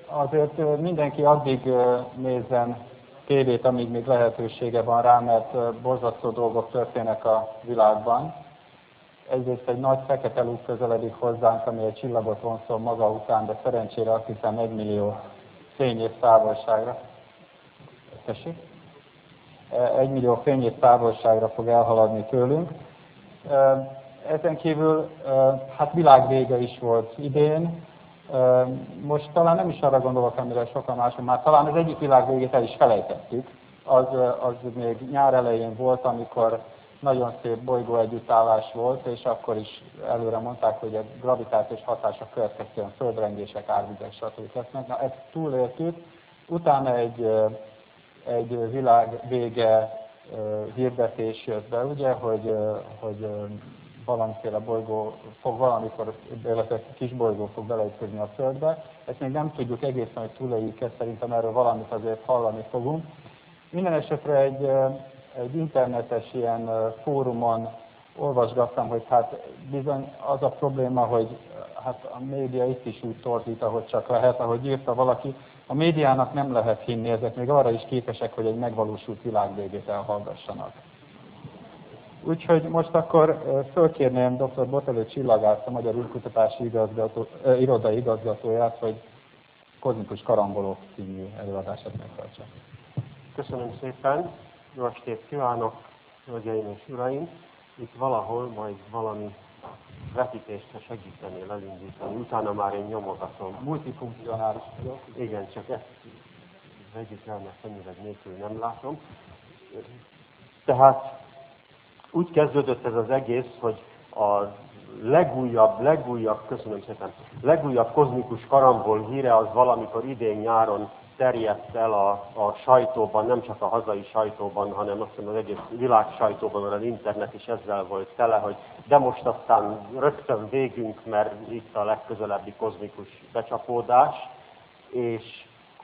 azért mindenki addig nézzen tévét, amíg még lehetősége van rá, mert borzasztó dolgok történnek a világban. Egyrészt egy nagy fekete lyuk közeledik hozzánk, ami egy csillagot vonszol maga után, de szerencsére azt hiszem 1 millió fényév távolságra. Tessék? 1 millió fényév távolságra fog elhaladni tőlünk. Ezen kívül hát világvége is volt idén. Most talán nem is arra gondolok, amire sokan mások, már talán az egyik világvégét el is felejtettük. Az még nyár elején volt, amikor nagyon szép bolygó együttállás volt, és akkor is előre mondták, hogy a gravitációs hatások következtében földrengések, árvizek, stb. Lesznek. Na, ezt túléltük. Utána egy világvége hirdetés jött be, ugye, hogy valamiféle bolygó fog valamikor, illetve kis bolygó fog beleütközni a Földbe. Ezt még nem tudjuk egészen, hogy túléljük ezt, szerintem erről valamit azért hallani fogunk. Minden esetre egy internetes ilyen fórumon olvasgattam, hogy hát bizony az a probléma, hogy hát a média itt is úgy torzít, ahogy csak lehet, ahogy írta valaki. A médiának nem lehet hinni, ezek még arra is képesek, hogy egy megvalósult világvégét elhallgassanak. Úgyhogy most akkor fölkérném dr. Botelho Csillagát, a Magyar űrkutatási Iroda igazgatóját, hogy Kozmikus Karambolok című előadását megtartsa. Köszönöm szépen, jó estét kívánok, hölgyeim és uraim! Itt valahol majd valami vetítést segítenél elindítani, utána már én nyomogatom. Multifunkcionális vagyok. Igen, csak ezt vegyük el, mert szemüveg nélkül nem látom. Tehát úgy kezdődött ez az egész, hogy a legújabb kozmikus karambol híre az valamikor idén nyáron terjedt el a sajtóban, nem csak a hazai sajtóban, hanem azt hiszem az egész világ sajtóban, mert az internet is ezzel volt tele, hogy de most aztán rögtön végünk, mert itt a legközelebbi kozmikus becsapódás, és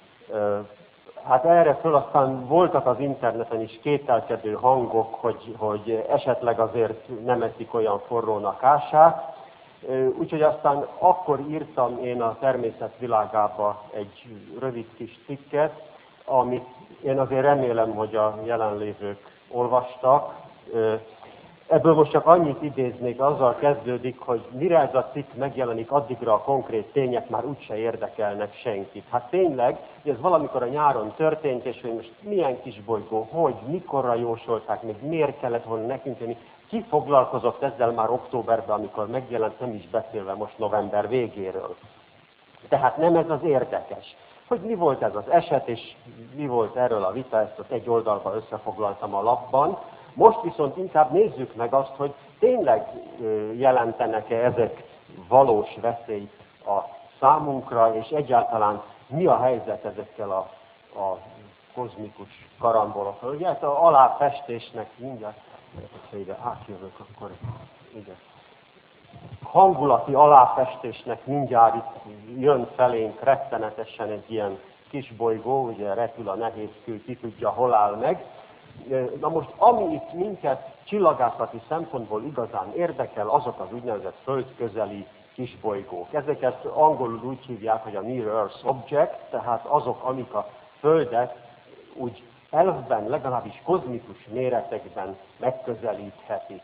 hát erre föl aztán voltak az interneten is kételkedő hangok, hogy esetleg azért nem eszik olyan forrónak ását. Úgyhogy aztán akkor írtam én a Természet világába egy rövid kis cikket, amit én azért remélem, hogy a jelenlévők olvastak. Ebből most csak annyit idéznék, azzal kezdődik, hogy mire ez a cikk megjelenik, addigra a konkrét tények már úgyse érdekelnek senkit. Hát tényleg, ez valamikor a nyáron történt, és hogy most milyen kisbolygó, hogy, mikorra jósolták, még miért kellett volna nekünk jönni. Ki foglalkozott ezzel már októberben, amikor megjelent, nem is beszélve most november végéről. Tehát nem ez az érdekes. Hogy mi volt ez az eset, és mi volt erről a vita, ezt ott egy oldalba összefoglaltam a lapban. Most viszont inkább nézzük meg azt, hogy tényleg jelentenek-e ezek valós veszélyt a számunkra, és egyáltalán mi a helyzet ezekkel a kozmikus karambolokkal. Ugye hát a aláfestésnek mindjárt, ha ide átjövök, akkor igen. Hangulati aláfestésnek mindjárt itt jön felénk rettenetesen egy ilyen kisbolygó, ugye repül a nehézkő, ki tudja, hol áll meg. Na most, ami itt minket csillagászati szempontból igazán érdekel, azok az úgynevezett földközeli kisbolygók. Ezeket angolul úgy hívják, hogy a Near Earth Object, tehát azok, amik a Földet úgy elfben, legalábbis kozmikus méretekben megközelíthetik.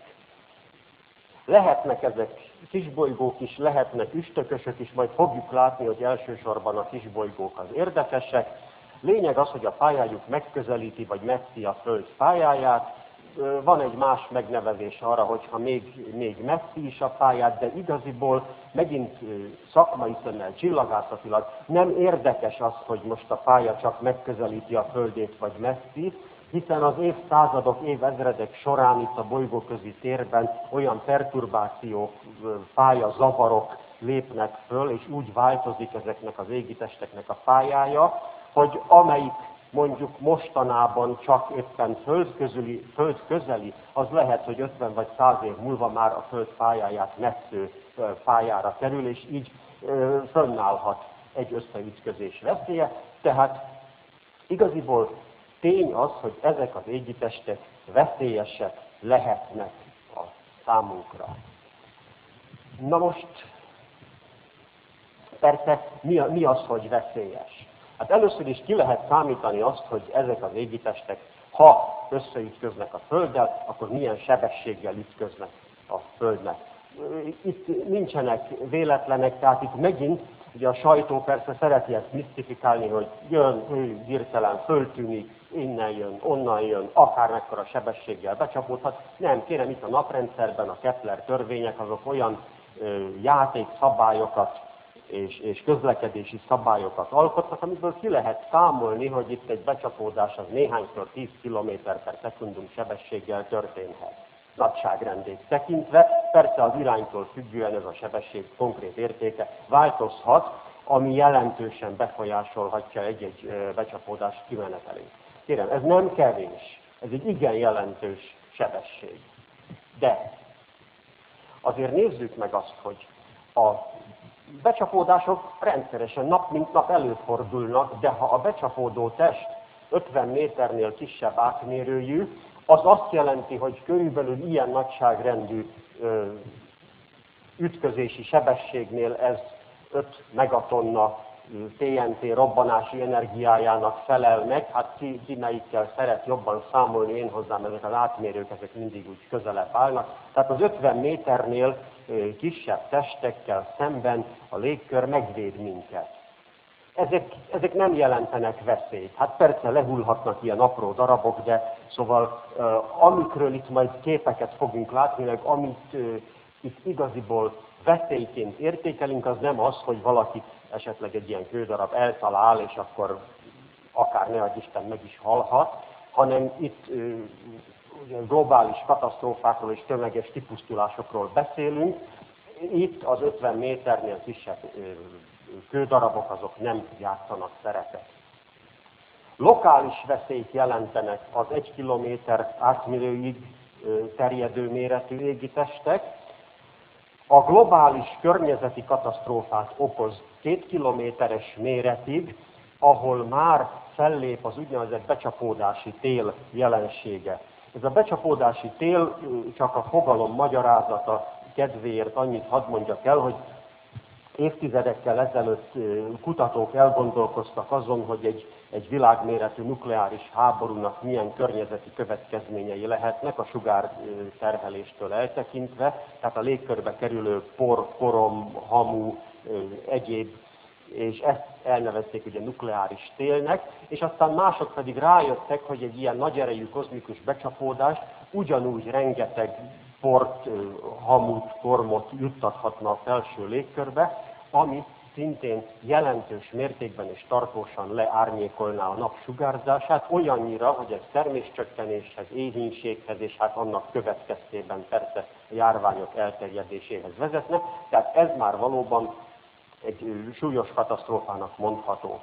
Lehetnek ezek kisbolygók is, lehetnek üstökösök is, majd fogjuk látni, hogy elsősorban a kisbolygók az érdekesek. Lényeg az, hogy a pályájuk megközelíti, vagy messzi a Föld pályáját. Van egy más megnevezés arra, hogyha még messzi is a pályát, de igaziból megint szakmai szemmel, csillagászatilag nem érdekes az, hogy most a pálya csak megközelíti a Földét, vagy messzi, hiszen az évszázadok, évezredek során itt a bolygóközi térben olyan perturbációk, pályazavarok lépnek föl, és úgy változik ezeknek az égitesteknek a pályája, hogy amelyik mondjuk mostanában csak éppen földközeli, az lehet, hogy 50 vagy 100 év múlva már a Föld pályáját messző pályára kerül, és így fönnállhat egy összeütközés veszélye. Tehát igaziból tény az, hogy ezek az égitestek veszélyesek lehetnek a számunkra. Na most persze mi az, hogy veszélyes? Hát először is ki lehet számítani azt, hogy ezek az égitestek, ha összeütköznek a Földdel, akkor milyen sebességgel ütköznek a Földnek. Itt nincsenek véletlenek, tehát itt megint ugye a sajtó persze szereti ezt misztifikálni, hogy jön, ő hirtelen föltűnik, innen jön, onnan jön, akár mekkora sebességgel becsapódhat. Nem, kérem, itt a naprendszerben a Kepler törvények azok olyan játékszabályokat és közlekedési szabályokat alkotnak, amiből ki lehet számolni, hogy itt egy becsapódás az néhányszor 10 km per szekundum sebességgel történhet. Nagyságrendét tekintve, persze az iránytól függően ez a sebesség konkrét értéke változhat, ami jelentősen befolyásolhatja egy-egy becsapódás kimenetelét. Kérem, ez nem kevés, ez egy igen jelentős sebesség. De azért nézzük meg azt, hogy a becsapódások rendszeresen nap mint nap előfordulnak, de ha a becsapódó test 50 méternél kisebb átmérőjű, az azt jelenti, hogy körülbelül ilyen nagyságrendű ütközési sebességnél ez 5 megatonna TNT robbanási energiájának felel meg. Hát ki melyikkel szeret jobban számolni, én hozzám ezek az átmérők, ezek mindig úgy közelebb állnak. Tehát az 50 méternél kisebb testekkel szemben a légkör megvéd minket. Ezek nem jelentenek veszélyt. Hát persze lehullhatnak ilyen apró darabok, de szóval amikről itt majd képeket fogunk látni, meg amit itt igaziból veszélyként értékelünk, az nem az, hogy valakit esetleg egy ilyen kődarab eltalál, és akkor akár ne adj Isten meg is halhat, hanem itt globális katasztrófákról és tömeges kipusztulásokról beszélünk. Itt az 50 méternél kisebb kődarabok azok nem játszanak szerepet. Lokális veszélyt jelentenek az 1 kilométer átmérőig terjedő méretű égitestek. A globális környezeti katasztrófát okoz 2 kilométeres méretig, ahol már fellép az úgynevezett becsapódási tél jelensége. Ez a becsapódási tél csak a fogalom magyarázata kedvéért annyit hadd mondjak el, hogy évtizedekkel ezelőtt kutatók elgondolkoztak azon, hogy egy világméretű nukleáris háborúnak milyen környezeti következményei lehetnek a sugárterheléstől eltekintve, tehát a légkörbe kerülő por, korom, hamu, egyéb, és ezt elnevezték ugye nukleáris télnek, és aztán mások pedig rájöttek, hogy egy ilyen nagy erejű kozmikus becsapódás ugyanúgy rengeteg port, hamut, kormot juttathatna a felső légkörbe, ami szintén jelentős mértékben és tartósan leárnyékolná a nap sugárzását, olyannyira, hogy ez terméscsökkenéshez, éhínséghez és hát annak következtében persze a járványok elterjedéséhez vezetne. Tehát ez már valóban egy súlyos katasztrófának mondható.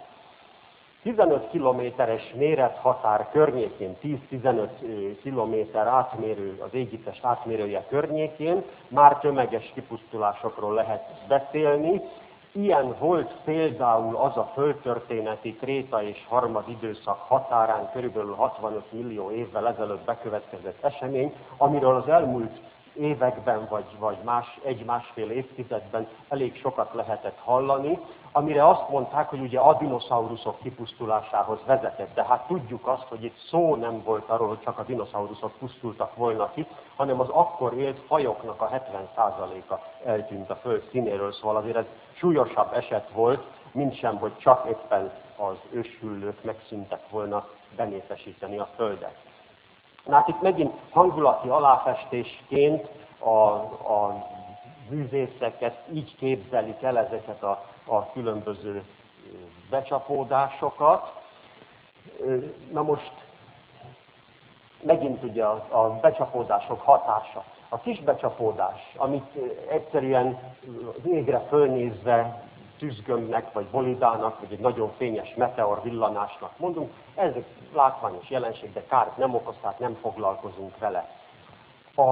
15 kilométeres mérethatár környékén, 10-15 kilométer átmérő, az égitest átmérője környékén már tömeges kipusztulásokról lehet beszélni. Ilyen volt például az a földtörténeti kréta és harmad időszak határán körülbelül 65 millió évvel ezelőtt bekövetkezett esemény, amiről az elmúlt években vagy egy-másfél évtizedben elég sokat lehetett hallani, amire azt mondták, hogy ugye a dinoszauruszok kipusztulásához vezetett. De hát tudjuk azt, hogy itt szó nem volt arról, hogy csak a dinoszauruszok pusztultak volna ki, hanem az akkor élt fajoknak a 70%-a eltűnt a föld színéről, szóval azért ez súlyosabb eset volt, mintsem, hogy csak éppen az őshüllők megszűntek volna benépesíteni a földet. Na hát itt megint hangulati aláfestésként a művészeket így képzelik el ezeket a különböző becsapódásokat. Na most megint ugye a becsapódások hatása. A kis becsapódás, amit egyszerűen az égre fölnézve tűzgömbnek, vagy bolidának, vagy egy nagyon fényes meteor villanásnak mondunk, ez egy látványos jelenség, de kárt nem okoz, tehát nem foglalkozunk vele. A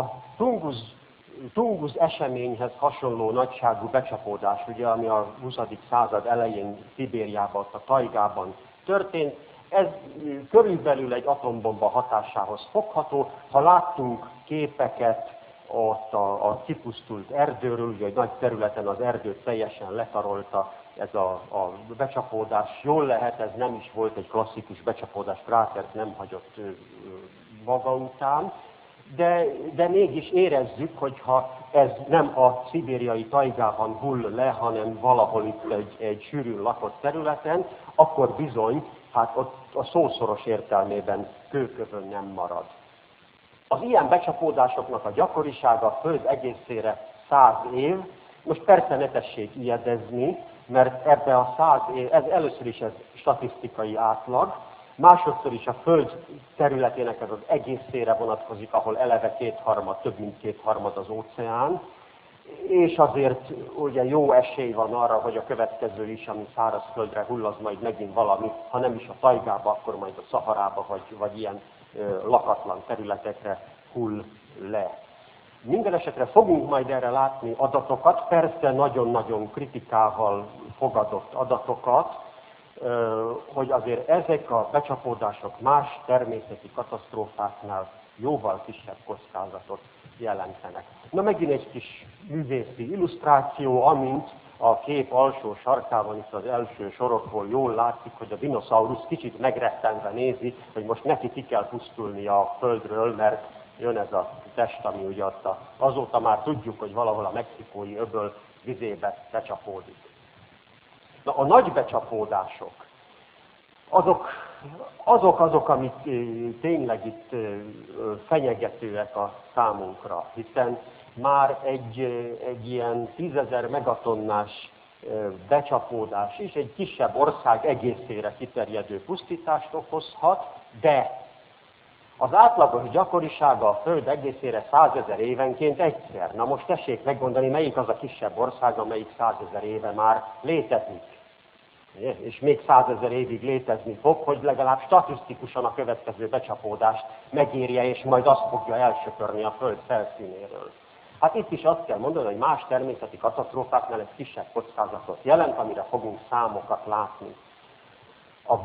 Tungusz eseményhez hasonló nagyságú becsapódás, ugye, ami a 20. század elején Szibériában, a tajgában történt, ez körülbelül egy atombomba hatásához fogható. Ha láttunk képeket ott a kipusztult erdőről, ugye egy nagy területen az erdőt teljesen letarolta ez a becsapódás. Jól lehet, ez nem is volt egy klasszikus becsapódás, krátert nem hagyott maga után, de mégis érezzük, hogyha ez nem a szibériai tajgában hull le, hanem valahol itt egy sűrűn lakott területen, akkor bizony, hát ott a szószoros értelmében kőkövön nem marad. Az ilyen becsapódásoknak a gyakorisága a Föld egészére 100 év. Most persze ne tessék ijedezni, mert ebbe a 100 év, először is ez statisztikai átlag, másodszor is a Föld területének ez az egészére vonatkozik, ahol eleve több mint kétharmad az óceán, és azért ugye jó esély van arra, hogy a következő is, ami szárazföldre hull, az majd megint valami, ha nem is a tajgába, akkor majd a Szaharába, vagy ilyen lakatlan területekre hull le. Minden esetre fogunk majd erre látni adatokat, persze nagyon-nagyon kritikával fogadott adatokat, hogy azért ezek a becsapódások más természeti katasztrófáknál jóval kisebb kockázatot jelentenek. Na megint egy kis művészi illusztráció, amint a kép alsó sarkában, itt az első sorokból jól látszik, hogy a dinoszaurusz kicsit megrettenve nézi, hogy most neki ki kell pusztulnia a Földről, mert jön ez a test, ami ugye azóta már tudjuk, hogy valahol a mexikói öböl vizébe becsapódik. Na, a nagy becsapódások, azok, amik tényleg itt fenyegetőek a számunkra, hiszen már egy ilyen 10 000 megatonnás becsapódás is egy kisebb ország egészére kiterjedő pusztítást okozhat, de az átlagos gyakorisága a Föld egészére 100 000 évenként egyszer. Na most tessék megmondani, melyik az a kisebb ország, amelyik 100 000 éve már létezik. És még 100 000 évig létezni fog, hogy legalább statisztikusan a következő becsapódást megérje, és majd azt fogja elsöpörni a Föld felszínéről. Hát itt is azt kell mondani, hogy más természeti katasztrófáknál ez kisebb kockázatot jelent, amire fogunk számokat látni. A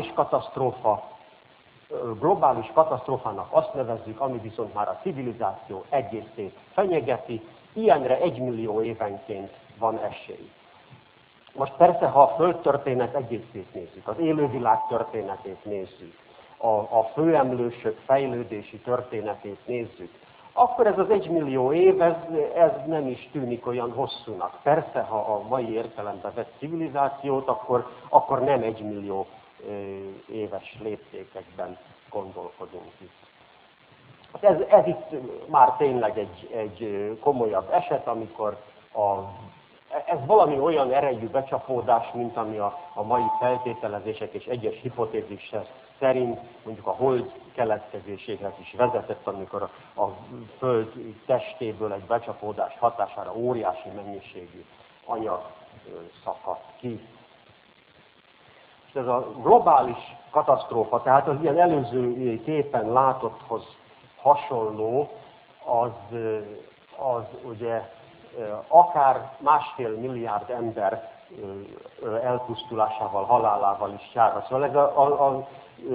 globális katasztrófának azt nevezzük, ami viszont már a civilizáció egészét fenyegeti, ilyenre 1 millió évenként van esély. Most persze, ha a Földtörténet egészét nézzük, az élővilág történetét nézzük, a főemlősök fejlődési történetét nézzük, akkor ez az 1 millió év, ez nem is tűnik olyan hosszúnak. Persze, ha a mai értelemben vett civilizációt, akkor nem 1 millió éves léptékekben gondolkodunk itt. Ez itt már tényleg egy komolyabb eset, amikor ez valami olyan erejű becsapódás, mint ami a mai feltételezések és egyes hipotézisek szerint mondjuk a hold keletkezéséhez is vezetett, amikor a Föld testéből egy becsapódás hatására óriási mennyiségű anyag szakadt ki. És ez a globális katasztrófa, tehát az ilyen előző képen látotthoz hasonló, az ugye akár 1,5 milliárd ember elpusztulásával, halálával is járna. Szóval ez a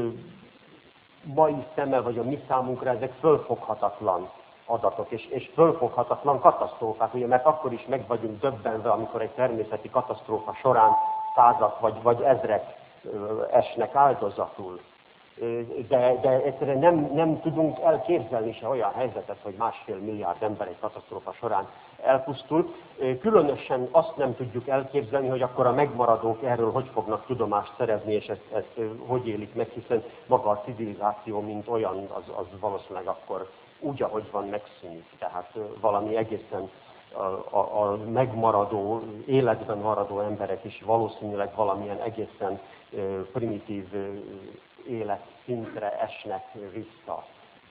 mai szemmel, vagy a mi számunkra ezek fölfoghatatlan adatok, és fölfoghatatlan katasztrófák, ugye, mert akkor is meg vagyunk döbbenve, amikor egy természeti katasztrófa során százak vagy ezrek esnek áldozatul. De egyszerűen nem tudunk elképzelni se olyan helyzetet, hogy 1,5 milliárd ember egy katasztrófa során elpusztul. Különösen azt nem tudjuk elképzelni, hogy akkor a megmaradók erről hogy fognak tudomást szerezni, és ezt hogy élik meg, hiszen maga a civilizáció, mint olyan, az valószínűleg akkor úgy, ahogy van, megszűnik. Tehát valami egészen a megmaradó, életben maradó emberek is valószínűleg valamilyen egészen primitív életszintre esnek vissza.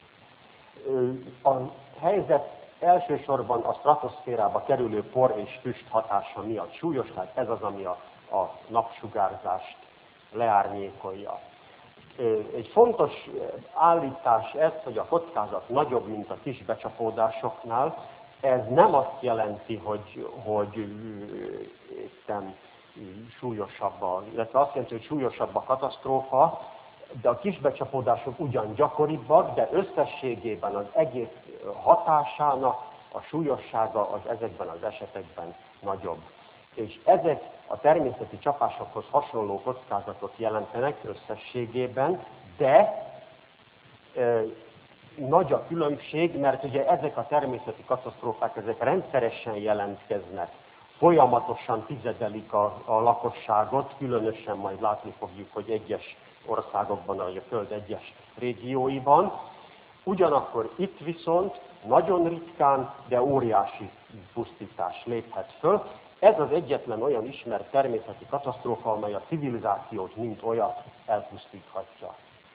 A helyzet elsősorban a stratoszférába kerülő por és füst hatása miatt súlyos, tehát ez az, ami a napsugárzást leárnyékolja. Egy fontos állítás ez, hogy a kockázat nagyobb, mint a kis becsapódásoknál. Ez nem azt jelenti, hogy súlyosabb illetve azt jelenti, hogy súlyosabb a katasztrófa, de a kis becsapódások ugyan gyakoribbak, de összességében az egész hatásának a súlyossága az ezekben az esetekben nagyobb. És ezek a természeti csapásokhoz hasonló kockázatot jelentenek összességében, de nagy a különbség, mert ugye ezek a természeti katasztrófák, ezek rendszeresen jelentkeznek, folyamatosan tizedelik a lakosságot, különösen majd látni fogjuk, hogy egyes országokban, vagy a Föld egyes régióiban. Ugyanakkor itt viszont nagyon ritkán, de óriási pusztítás léphet föl. Ez az egyetlen olyan ismert természeti katasztrófa, amely a civilizációt mint olyat elpusztíthatja.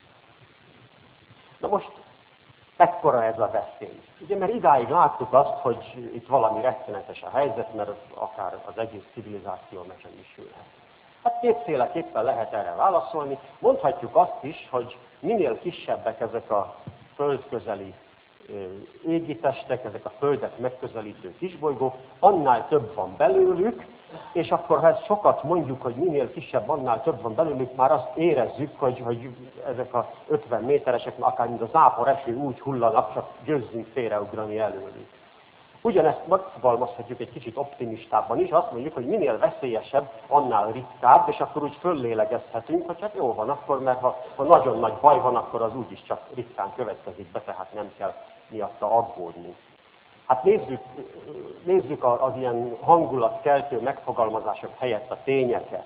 Na most, ekkora ez a veszély. Ugye, mert idáig láttuk azt, hogy itt valami rettenetes a helyzet, mert akár az egész civilizáció megsemmisülhet. Hát kétféleképpen lehet erre válaszolni. Mondhatjuk azt is, hogy minél kisebbek ezek a földközeli égitestek, ezek a Földet megközelítő kisbolygók, annál több van belőlük, és akkor ha ezt sokat mondjuk, hogy minél kisebb, annál több van belőlük, már azt érezzük, hogy ezek a 50 méteresek, akár mint a zápor eső úgy hullanak, csak győzzünk félreugrani előlük. Ugyanezt megfogalmazhatjuk egy kicsit optimistában is, azt mondjuk, hogy minél veszélyesebb, annál ritkább, és akkor úgy föllélegezhetünk, hogy hát jó van akkor, mert ha nagyon nagy baj van, akkor az úgyis csak ritkán következik be, tehát nem kell miatta aggódni. Hát nézzük az ilyen hangulatkeltő megfogalmazások helyett a tényeket.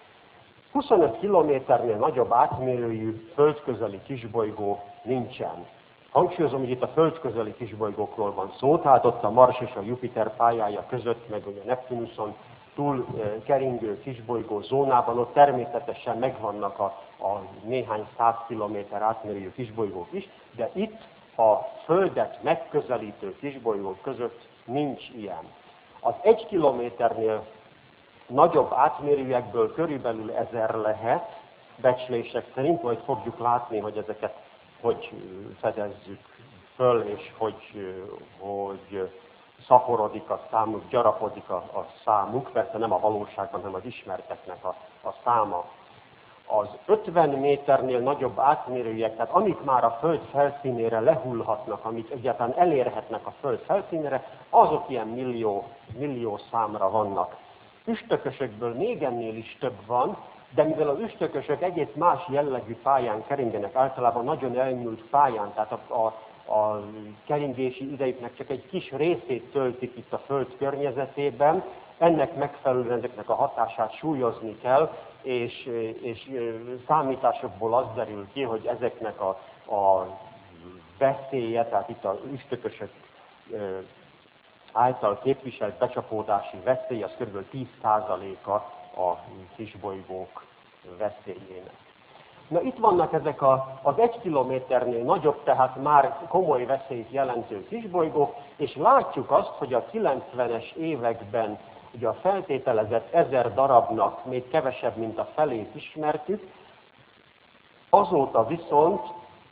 25 kilométernél nagyobb átmérőjű földközeli kisbolygó nincsen. Hangsúlyozom, hogy itt a földközeli kisbolygókról van szó, tehát ott a Mars és a Jupiter pályája között, meg ugye Neptunuson túl keringő kisbolygó zónában, ott természetesen megvannak a néhány 100 kilométer átmérőjű kisbolygók is, de itt a Földet megközelítő kisbolygók között nincs ilyen. Az 1 kilométernél nagyobb átmérőjekből körülbelül 1000 lehet, becslések szerint, majd fogjuk látni, hogy ezeket hogy fedezzük föl, és hogy szaporodik a számuk, gyarapodik a számuk, persze nem a valóságban, hanem az ismerteknek a száma. Az 50 méternél nagyobb átmérőjek, tehát amik már a Föld felszínére lehullhatnak, amik egyáltalán elérhetnek a Föld felszínére, azok ilyen millió számra vannak. Üstökösökből még ennél is több van, de mivel az üstökösök egész más jellegű pályán keringenek, általában nagyon elnyúlt pályán, tehát a keringési idejüknek csak egy kis részét töltik itt a Föld környezetében, ennek megfelelően ezeknek a hatását súlyozni kell, és számításokból az derül ki, hogy ezeknek a veszélye, tehát itt az üstökösök által képviselt becsapódási veszély, az kb. 10%-a a kisbolygók veszélyének. Na itt vannak ezek az 1 kilométernél nagyobb, tehát már komoly veszélyt jelentő kisbolygók, és látjuk azt, hogy a 90-es években ugye a feltételezett 1000 darabnak még kevesebb, mint a felét ismertük, azóta viszont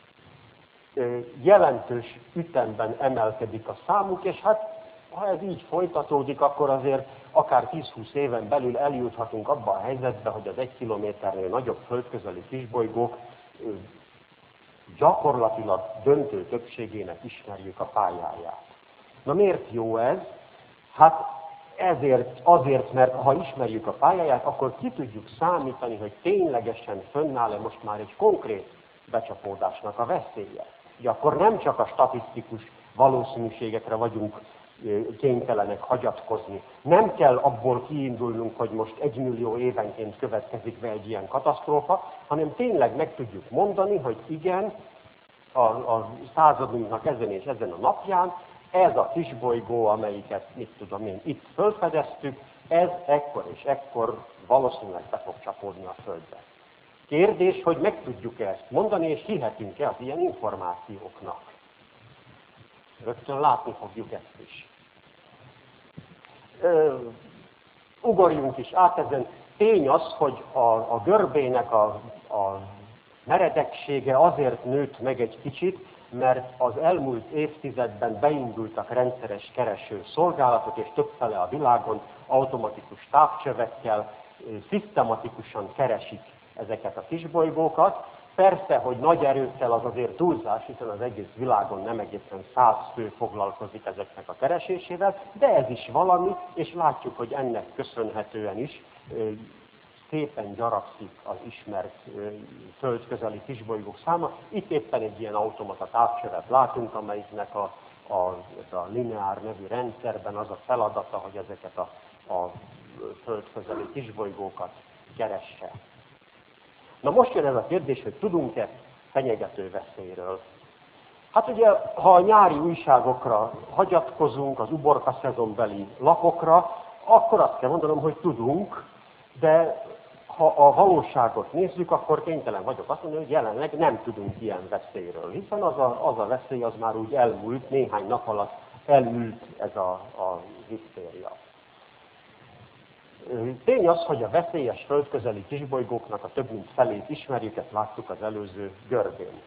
jelentős ütemben emelkedik a számuk, és hát ha ez így folytatódik, akkor azért akár 10-20 éven belül eljuthatunk abba a helyzetbe, hogy az 1 kilométernél nagyobb földközeli kisbolygók gyakorlatilag döntő többségének ismerjük a pályáját. Na miért jó ez? Hát azért, mert ha ismerjük a pályáját, akkor ki tudjuk számítani, hogy ténylegesen fönnáll-e most már egy konkrét becsapódásnak a veszélye. Ugye akkor nem csak a statisztikus valószínűségekre vagyunk kénytelenek hagyatkozni. Nem kell abból kiindulnunk, hogy most 1 millió évenként következik be egy ilyen katasztrófa, hanem tényleg meg tudjuk mondani, hogy igen, a századunknak ezen és ezen a napján ez a kisbolygó, amelyiket, itt felfedeztük, ez ekkor és ekkor valószínűleg be fog csapódni a Földbe. Kérdés, hogy meg tudjuk ezt mondani, és hihetünk-e az ilyen információknak. Rögtön látni fogjuk ezt is. Ugorjunk is át ezen. Tény az, hogy a görbének a meredeksége azért nőtt meg egy kicsit, mert az elmúlt évtizedben beindultak rendszeres kereső szolgálatok, és többfele a világon automatikus távcsövekkel szisztematikusan keresik ezeket a kisbolygókat, Persze, hogy nagy erőkkel az azért túlzás, hiszen az egész világon nem egészen 100 fő foglalkozik ezeknek a keresésével, de ez is valami, és látjuk, hogy ennek köszönhetően is szépen gyaragszik az ismert földközeli kisbolygók száma. Itt éppen egy ilyen automata távcsövet látunk, amelyiknek a lineár nevű rendszerben az a feladata, hogy ezeket a földközeli kisbolygókat keresse. Na most jön ez a kérdés, hogy tudunk-e fenyegető veszélyről. Hát ugye, ha a nyári újságokra hagyatkozunk, az uborka szezonbeli lapokra, akkor azt kell mondanom, hogy tudunk, de ha a valóságot nézzük, akkor kénytelen vagyok azt mondani, hogy jelenleg nem tudunk ilyen veszélyről, hiszen az a veszély az már úgy elmúlt, néhány nap alatt elült ez a hisztéria. Tény az, hogy a veszélyes földközeli kisbolygóknak a több mint felét ismerjük, ezt láttuk az előző görbén.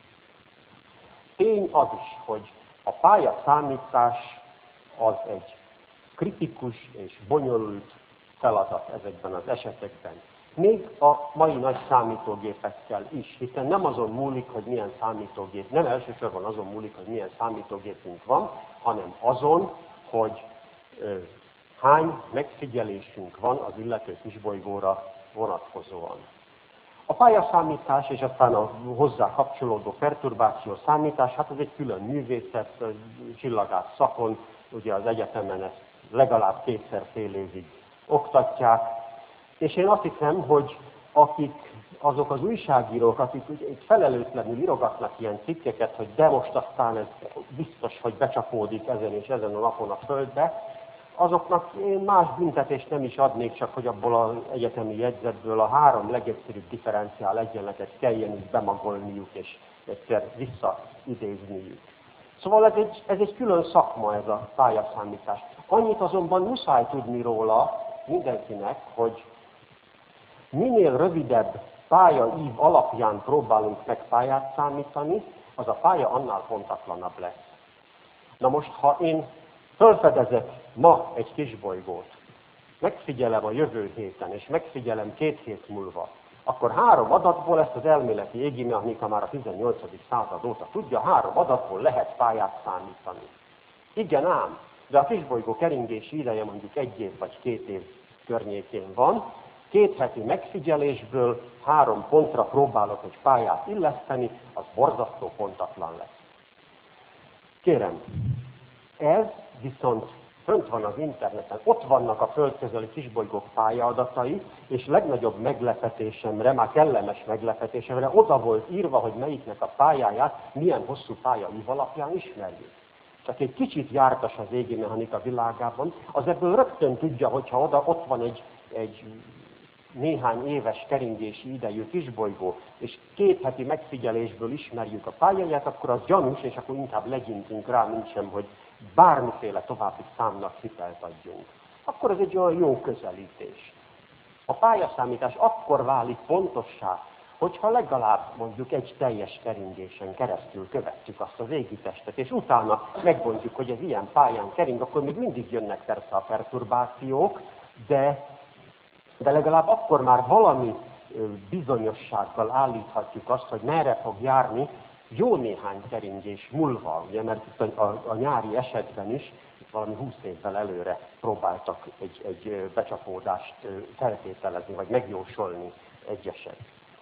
Tény az is, hogy a pályaszámítás az egy kritikus és bonyolult feladat ezekben az esetekben. Még a mai nagy számítógépekkel is, hiszen nem azon múlik, hogy milyen számítógép, nem elsősorban azon múlik, hogy milyen számítógépünk van, hanem azon, hogy hány megfigyelésünk van az illető kisbolygóra vonatkozóan. A pályaszámítás és aztán a hozzá kapcsolódó perturbáció számítás, hát ez egy külön művészet, csillagász szakon, ugye az egyetemen ezt legalább 2 fél évig oktatják, és én azt hiszem, hogy akik azok az újságírók, akik itt felelőtlenül írogatnak ilyen cikkeket, hogy de most aztán ez biztos, hogy becsapódik ezen és ezen a napon a Földbe, azoknak én más büntetést nem is adnék, csak hogy abból az egyetemi jegyzetből a 3 legegyszerűbb differenciál egyenletet kelljen így bemagolniuk és egyszer visszaidézniük. Szóval ez egy külön szakma, ez a pályaszámítás. Annyit azonban muszáj tudni róla mindenkinek, hogy minél rövidebb pályaív alapján próbálunk meg pályát számítani, az a pálya annál pontatlanabb lesz. Na most, ha én felfedezek ma egy kisbolygót, megfigyelem a jövő héten, és megfigyelem 2 hét múlva, akkor 3 adatból, ezt az elméleti égimechanika már a 18. század óta tudja, 3 adatból lehet pályát számítani. Igen ám, de a kisbolygó keringési ideje mondjuk 1 év vagy 2 év környékén van, 2 heti megfigyelésből 3 pontra próbálok egy pályát illeszteni, az borzasztó pontatlan lesz. Kérem, ez viszont fönt van az interneten, ott vannak a földközeli kisbolygók pályaadatai, és legnagyobb meglepetésemre, már kellemes meglepetésemre oda volt írva, hogy melyiknek a pályáját milyen hosszú pályaív alapján ismerjük. Csak egy kicsit jártas az égimechanika világában, az ebből rögtön tudja, hogyha ott van egy néhány éves keringési idejű kisbolygó, és 2 heti megfigyelésből ismerjük a pályáját, akkor az gyanús, és akkor inkább legyintünk rá, mintsem, hogy bármiféle további számnak hitelt adjunk. Akkor ez egy olyan jó közelítés. A pályaszámítás akkor válik pontossá, hogyha legalább mondjuk egy teljes keringésen keresztül követjük azt az égitestet, és utána megmondjuk, hogy ez ilyen pályán kering, akkor még mindig jönnek persze a perturbációk, de legalább akkor már valami bizonyossággal állíthatjuk azt, hogy merre fog járni jó néhány keringés múlva, ugye, mert itt a nyári esetben is itt valami 20 évvel előre próbáltak egy becsapódást feltételezni, vagy megjósolni egyesek.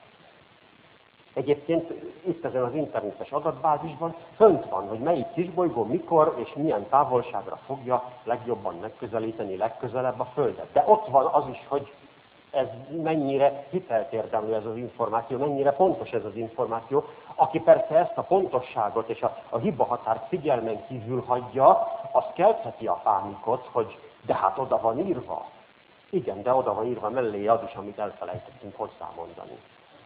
Egyébként itt ezen az internetes adatbázisban fönt van, hogy melyik kisbolygó mikor és milyen távolságra fogja legjobban megközelíteni, legközelebb a Földet. De ott van az is, hogy ez mennyire hiteltérdemlő ez az információ, mennyire pontos ez az információ. Aki persze ezt a pontosságot és a hibahatárt figyelmen kívül hagyja, az keltheti a pánikot, hogy de hát oda van írva. Igen, de oda van írva mellé az is, amit elfelejtettünk hozzámondani.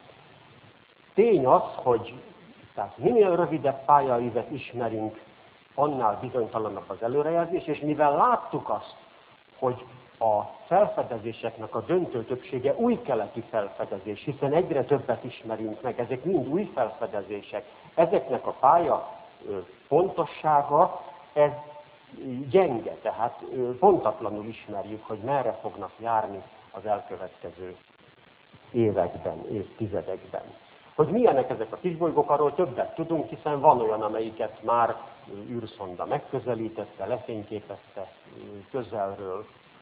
Tény az, hogy tehát minél rövidebb pályaívet ismerünk, annál bizonytalanabb az előrejelzés, és mivel láttuk azt, hogy a felfedezéseknek a döntő többsége új keletű felfedezés, hiszen egyre többet ismerünk meg, ezek mind új felfedezések. Ezeknek a pálya pontossága, ez gyenge, tehát pontatlanul ismerjük, hogy merre fognak járni az elkövetkező években, évtizedekben. Hogy milyenek ezek a kisbolygók, arról többet tudunk, hiszen van olyan, amelyiket már űrszonda megközelítette, lefényképezte közelről.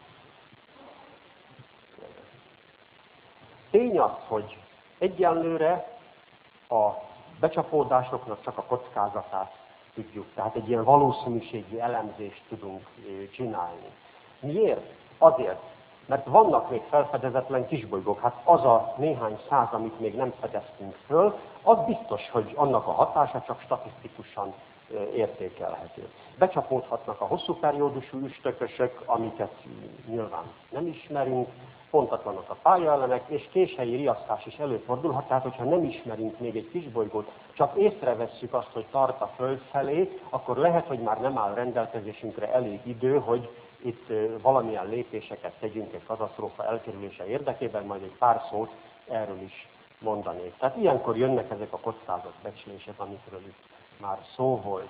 Tény az, hogy egyenlőre a becsapódásoknak csak a kockázatát tudjuk, tehát egy ilyen valószínűségi elemzést tudunk csinálni. Miért? Azért, mert vannak még felfedezetlen kisbolygók. Hát az a néhány száz, amit még nem fedeztünk föl, az biztos, hogy annak a hatása csak statisztikusan értékelhető. Becsapódhatnak a hosszú periódusú üstökösök, amiket nyilván nem ismerünk, pontatlanak a pályaelemek, és késhelyi riasztás is előfordulhat, tehát hogyha nem ismerünk még egy kisbolygót, csak észrevesszük azt, hogy tart a Föld felé, akkor lehet, hogy már nem áll rendelkezésünkre elég idő, hogy itt valamilyen lépéseket tegyünk egy katasztrófa elkerülése érdekében, majd egy pár szót erről is mondanék. Tehát ilyenkor jönnek ezek a kockázatbecslések, amikről itt már szó volt.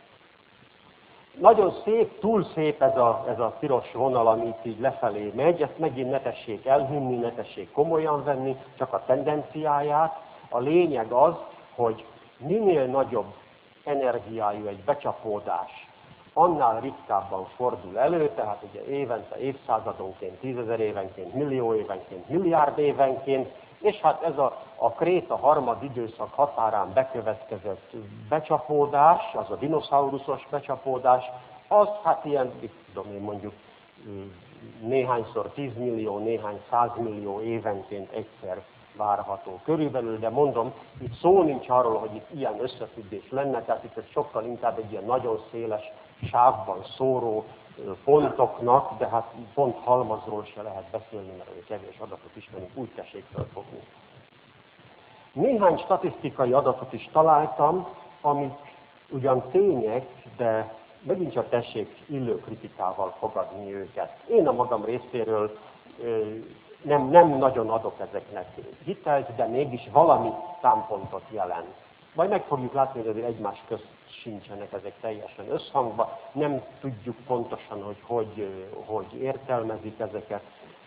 Nagyon szép, túl szép ez a piros vonal, ami itt így lefelé megy, ezt megint ne tessék elhinni, ne tessék komolyan venni, csak a tendenciáját. A lényeg az, hogy minél nagyobb energiájú egy becsapódás, annál ritkábban fordul elő, tehát ugye évente, évszázadonként, 10 000 évenként, millió évenként, milliárd évenként, és hát ez a kréta harmad időszak határán bekövetkezett becsapódás, az a dinoszauruszos becsapódás, az hát ilyen, mit tudom én, mondjuk néhányszor 10 millió, néhány 100 millió évenként egyszer várható körülbelül, de mondom, itt szó nincs arról, hogy itt ilyen összefüggés lenne, tehát itt ez sokkal inkább egy ilyen nagyon széles sávban szóró pontoknak, de hát pont halmazról se lehet beszélni, mert kevés adatot ismerünk, úgy tessék felfogni. Néhány statisztikai adatot is találtam, amik ugyan tények, de megint csak tessék illő kritikával fogadni őket. Én a magam részéről nem nagyon adok ezeknek hitelt, de mégis valami támpontot jelent. Majd meg fogjuk látni, hogy azért egymás közt sincsenek ezek teljesen összhangban. Nem tudjuk pontosan, hogy értelmezik ezeket.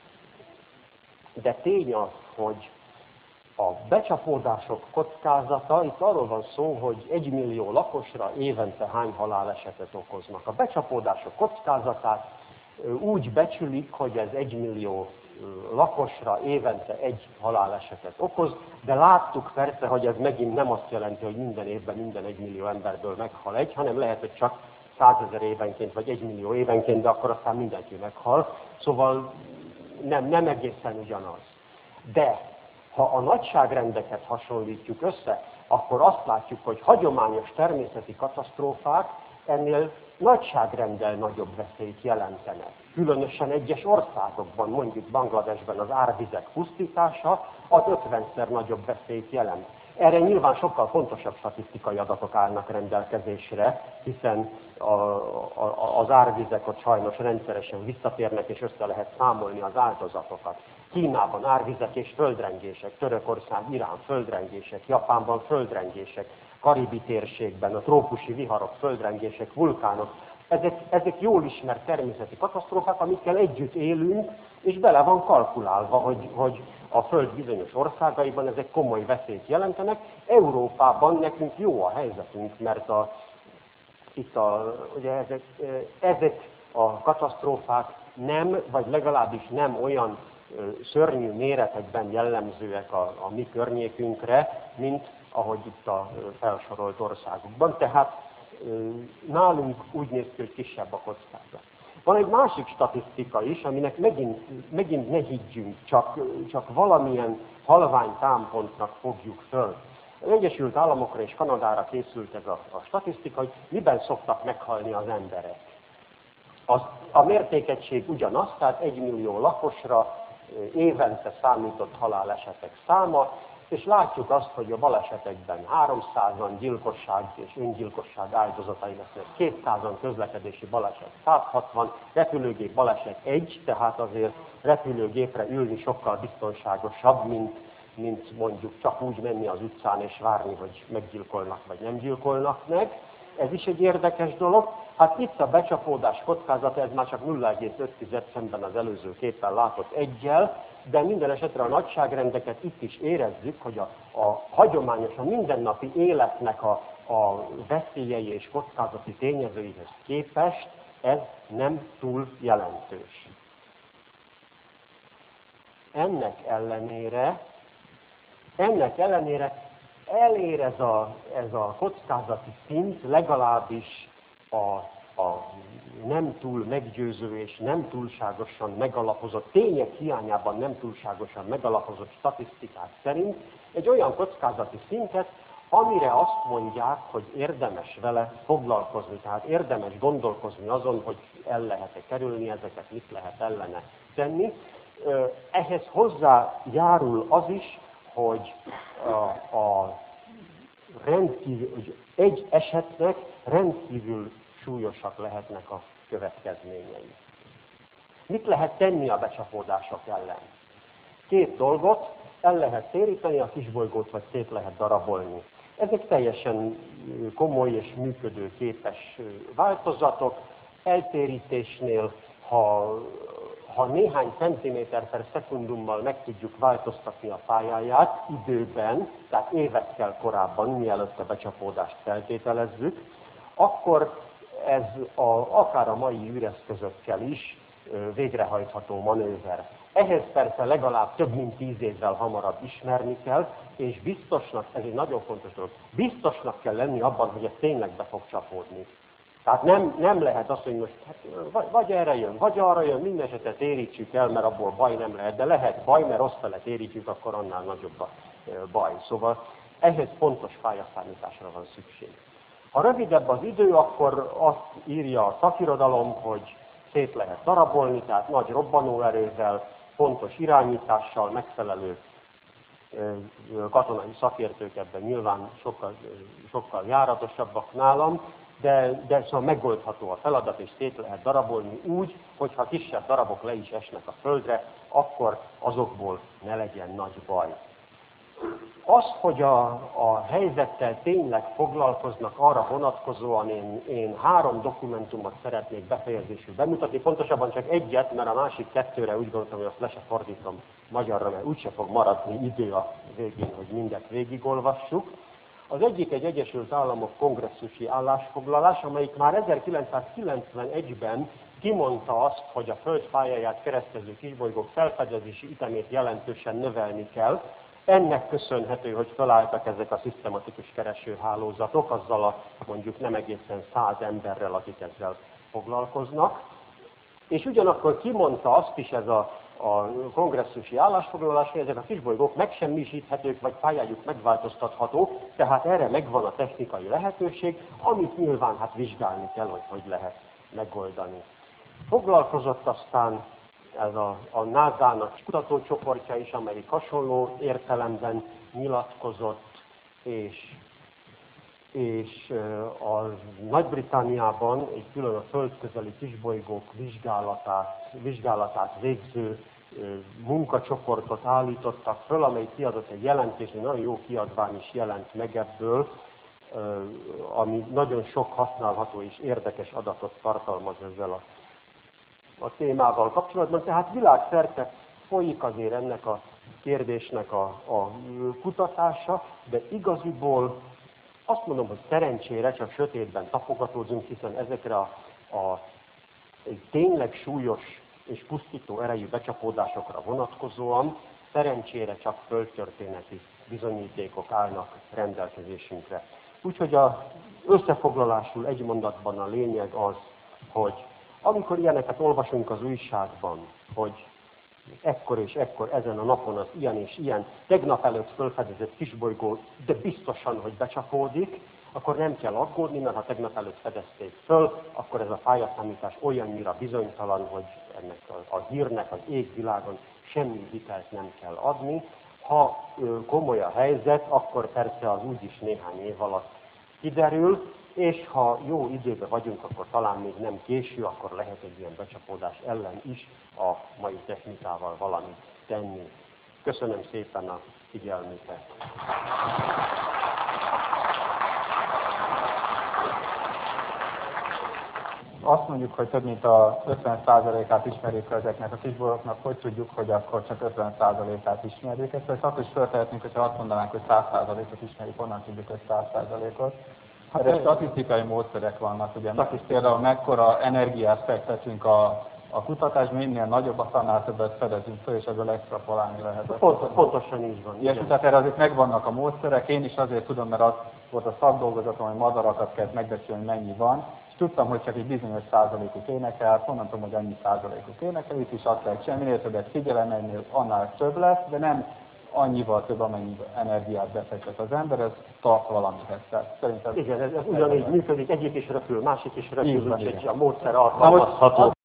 De tény az, hogy a becsapódások kockázata, itt arról van szó, hogy 1 millió lakosra évente hány halálesetet okoznak. A becsapódások kockázatát úgy becsülik, hogy ez 1 millió lakosra évente 1 halálesetet okoz, de láttuk persze, hogy ez megint nem azt jelenti, hogy minden évben minden 1 millió emberből meghal egy, hanem lehet, hogy csak 100 000 évenként, vagy 1 millió évenként, de akkor aztán mindenki meghal. Szóval nem egészen ugyanaz. De ha a nagyságrendeket hasonlítjuk össze, akkor azt látjuk, hogy hagyományos természeti katasztrófák ennél nagyságrenddel nagyobb veszélyt jelentenek. Különösen egyes országokban, mondjuk Bangladesben az árvizek pusztítása az 50-szer nagyobb veszélyt jelent. Erre nyilván sokkal pontosabb statisztikai adatok állnak rendelkezésre, hiszen az árvizek ott sajnos rendszeresen visszatérnek, és össze lehet számolni az áldozatokat. Kínában árvizek és földrengések, Törökország, Irán földrengések, Japánban földrengések, Karibi térségben a trópusi viharok, földrengések, vulkánok. Ezek jól ismert természeti katasztrófák, amikkel együtt élünk, és bele van kalkulálva, hogy a Föld bizonyos országaiban ezek komoly veszélyt jelentenek. Európában nekünk jó a helyzetünk, mert ugye ezek a katasztrófák nem, vagy legalábbis nem olyan szörnyű méretekben jellemzőek a mi környékünkre, mint ahogy itt a felsorolt országokban. Tehát nálunk úgy néz ki, hogy kisebb a kockázat. Van egy másik statisztika is, aminek megint ne higgyünk, csak valamilyen halvány támpontnak fogjuk föl. Az Egyesült Államokra és Kanadára készült ez a statisztika, hogy miben szoktak meghalni az emberek. A mértékegység ugyanaz, tehát 1 millió lakosra évente számított halálesetek száma, és látjuk azt, hogy a balesetekben 300-an gyilkosság és öngyilkosság áldozatai lesznek, 200-an közlekedési baleset, 160, repülőgép baleset 1, tehát azért repülőgépre ülni sokkal biztonságosabb, mint mondjuk csak úgy menni az utcán és várni, hogy meggyilkolnak vagy nem gyilkolnak meg. Ez is egy érdekes dolog. Hát itt a becsapódás kockázata, ez már csak 0,5 szemben az előző képen látott 1-jel, de minden esetre a nagyságrendeket itt is érezzük, hogy a hagyományos, a mindennapi életnek a veszélyei és kockázati tényezőihez képest ez nem túl jelentős. Ennek ellenére elér ez a kockázati szint legalábbis a nem túl meggyőző és nem túlságosan megalapozott, tények hiányában nem túlságosan megalapozott statisztikák szerint egy olyan kockázati szintet, amire azt mondják, hogy érdemes vele foglalkozni, tehát érdemes gondolkozni azon, hogy el lehet-e kerülni ezeket, mit lehet ellene tenni. Ehhez hozzájárul az is, hogy egy esetnek rendkívül súlyosak lehetnek a következményei. Mit lehet tenni a becsapódások ellen? 2 dolgot, el lehet téríteni a kisbolygót, vagy szét lehet darabolni. Ezek teljesen komoly és működőképes változatok. Eltérítésnél, ha néhány centiméter per szekundummal meg tudjuk változtatni a pályáját időben, tehát évekkel korábban, mielőtt a becsapódást feltételezzük, akkor ez akár a mai űreszközökkel is végrehajtható manőver. Ehhez persze legalább több mint 10 évvel hamarabb ismerni kell, és biztosnak, ez egy nagyon fontos dolog, biztosnak kell lenni abban, hogy ez tényleg be fog csapódni. Tehát nem lehet azt, hogy most vagy erre jön, vagy arra jön, minden esetet térítsük el, mert abból baj nem lehet, de lehet baj, mert rossz fele térítjük, akkor annál nagyobb a baj. Szóval ehhez pontos pályaszámításra van szükség. Ha rövidebb az idő, akkor azt írja a szakirodalom, hogy szét lehet darabolni, tehát nagy robbanóerővel, pontos irányítással, megfelelő katonai szakértők ebben nyilván sokkal járatosabbak nálam, de szóval megoldható a feladat, és szét lehet darabolni úgy, hogyha kisebb darabok le is esnek a földre, akkor azokból ne legyen nagy baj. Az, hogy a helyzettel tényleg foglalkoznak, arra vonatkozóan én 3 dokumentumot szeretnék befejezésül bemutatni, pontosabban csak egyet, mert a másik 2-re úgy gondoltam, hogy azt le se fordítom magyarra, mert úgyse fog maradni idő a végén, hogy mindet végigolvassuk. Az egyik egy Egyesült Államok kongresszusi állásfoglalás, amelyik már 1991-ben kimondta azt, hogy a Föld pályáját keresztező kisbolygók felfedezési ütemét jelentősen növelni kell. Ennek köszönhető, hogy felálltak ezek a szisztematikus keresőhálózatok, azzal a mondjuk nem egészen 100 emberrel, akik ezzel foglalkoznak. És ugyanakkor kimondta azt is ez a kongresszusi állásfoglalás, hogy ezek a kisbolygók megsemmisíthetők, vagy pályájuk megváltoztatható, tehát erre megvan a technikai lehetőség, amit nyilván hát vizsgálni kell, hogy lehet megoldani. Foglalkozott aztán ez a NASA-nak kutatócsoportja is, amelyik hasonló értelemben nyilatkozott, és a Nagy-Britanniában egy külön a földközeli kisbolygók vizsgálatát végző munkacsoportot állítottak föl, amely kiadott egy jelentést, egy nagyon jó kiadvány is jelent meg ebből, ami nagyon sok használható és érdekes adatot tartalmaz ezzel a témával kapcsolatban. Tehát világszerte folyik azért ennek a kérdésnek a kutatása, de igaziból azt mondom, hogy szerencsére csak sötétben tapogatózunk, hiszen ezekre a tényleg súlyos és pusztító erejű becsapódásokra vonatkozóan szerencsére csak földtörténeti bizonyítékok állnak rendelkezésünkre. Úgyhogy összefoglalásul egy mondatban a lényeg az, hogy amikor ilyeneket olvasunk az újságban, hogy ekkor és ekkor ezen a napon az ilyen és ilyen tegnap előtt felfedezett kisbolygó, de biztosan, hogy becsapódik, akkor nem kell aggódni, mert ha tegnap előtt fedezték föl, akkor ez a pályaszámítás olyannyira bizonytalan, hogy ennek a hírnek az égvilágon semmi hitelt nem kell adni. Ha komoly a helyzet, akkor persze az úgyis néhány év alatt kiderül, és ha jó időben vagyunk, akkor talán még nem késő, akkor lehet egy ilyen becsapódás ellen is a mai technikával valamit tenni. Köszönöm szépen a figyelmüket! azt mondjuk, hogy több mint a 50%-át ismerjük ezeknek a kisboroknak, hogy tudjuk, hogy akkor csak 50%-át ismerjük. Ezt akkor is feltehetnénk, hogyha azt mondanánk, hogy 100%-ot ismerjük, onnan tudjuk, hogy 100%-ot. Erre statisztikai módszerek vannak, ugye, például mekkora energiát fektetünk a kutatásban, minél nagyobb, annál többet fedezünk föl, és ebből extrapolálni lehet. Pontosan így van. Ilyesmi, tehát erre azért megvannak a módszerek, én is azért tudom, mert az volt a szakdolgozatom, hogy madarakat kell megbecsülni, mennyi van, és tudtam, hogy csak egy bizonyos százalékuk énekel, honnan tudom, hogy annyi százalékuk énekel, itt is azt lehet csinálni, minél többet figyelem, ennél annál több lesz, de nem annyival több, amennyi energiát befektet az ember, ez tart valamihez. Tehát szerintem igen, ez ugyanígy működik, egyik is repül, másik is repül, így van, úgyhogy igen. a módszer alkalmazható.